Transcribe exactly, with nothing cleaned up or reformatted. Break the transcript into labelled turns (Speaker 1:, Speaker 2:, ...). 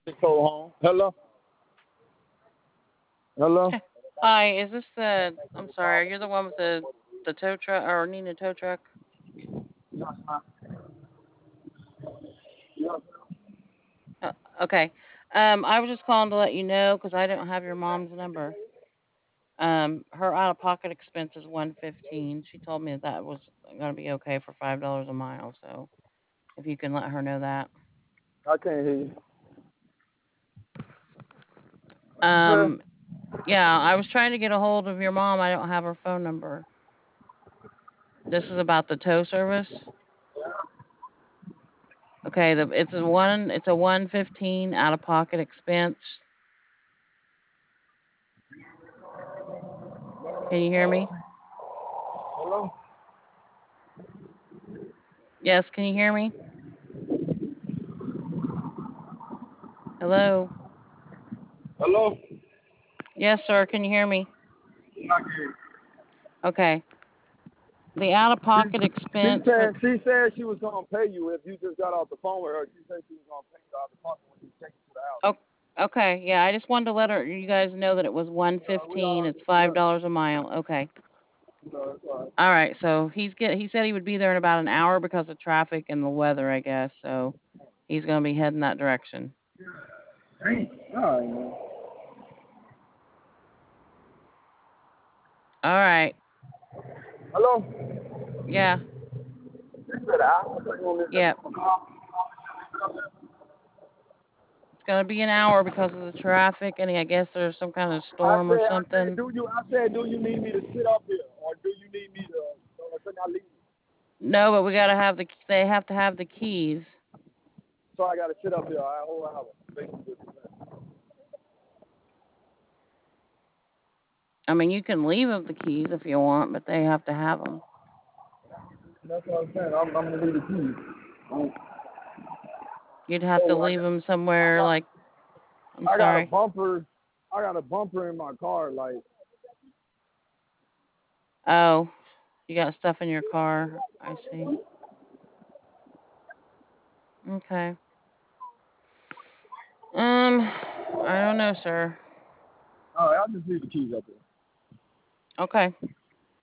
Speaker 1: Go home. Hello? Hello?
Speaker 2: Hi, is this the? I'm sorry, you're the one with the the tow truck or needing a tow truck? Uh, okay. Um, I was just calling to let you know because I don't have your mom's number. Um, her out of pocket expense is one fifteen. She told me that, that was gonna be okay for five dollars a mile. So if you can let her know that.
Speaker 1: I can't hear you. What you say?
Speaker 2: Um, yeah, I was trying to get a hold of your mom. I don't have her phone number. This is about the tow service. Okay, the it's a one it's a one fifteen out of pocket expense. Can you hear me?
Speaker 1: Hello?
Speaker 2: Yes, can you hear me? Hello?
Speaker 1: Hello?
Speaker 2: Yes, sir, can you hear me?
Speaker 1: I can hear you.
Speaker 2: Okay. The out of
Speaker 1: She,
Speaker 2: pocket
Speaker 1: she
Speaker 2: expense for
Speaker 1: said she said she was gonna pay you if you just got off the phone with her. She said she was gonna pay you out the pocket when you take it to the house.
Speaker 2: Oh, okay. Yeah, I just wanted to let her you guys know that it was
Speaker 1: Uh, we
Speaker 2: one fifteen.
Speaker 1: already
Speaker 2: It's five
Speaker 1: done
Speaker 2: dollars a mile. Okay.
Speaker 1: it. No, it's all right.
Speaker 2: All right. So he's get he said he would be there in about an hour because of traffic and the weather, I guess. So he's going to be heading that direction.
Speaker 1: Dang. All right, man.
Speaker 2: All right.
Speaker 1: Hello?
Speaker 2: Yeah.
Speaker 1: You said an hour? I thought you wanted
Speaker 2: Yeah.
Speaker 1: to-
Speaker 2: It's going to be an hour because of the traffic and I guess there's some kind of
Speaker 1: I
Speaker 2: storm or
Speaker 1: said, I said,
Speaker 2: something.
Speaker 1: do you? I said, do you need me to sit up here, or do you need me to? Or can I leave?
Speaker 2: No, but we got to have the they have to have the keys.
Speaker 1: So I got to sit up here. All right, whole hour. Basically.
Speaker 2: I mean, you can leave them the keys if you want, but they have to have them.
Speaker 1: That's what I'm saying. I'm, I'm gonna leave the keys. Um,
Speaker 2: You'd have to
Speaker 1: so I
Speaker 2: leave
Speaker 1: got,
Speaker 2: them
Speaker 1: I
Speaker 2: somewhere
Speaker 1: got,
Speaker 2: like I'm
Speaker 1: I got a
Speaker 2: sorry.
Speaker 1: bumper. I got a bumper in my car. Like,
Speaker 2: Oh, you got stuff in your car. I see. Okay. Um, I don't know, sir.
Speaker 1: all right, I just leave the keys up there.
Speaker 2: Okay.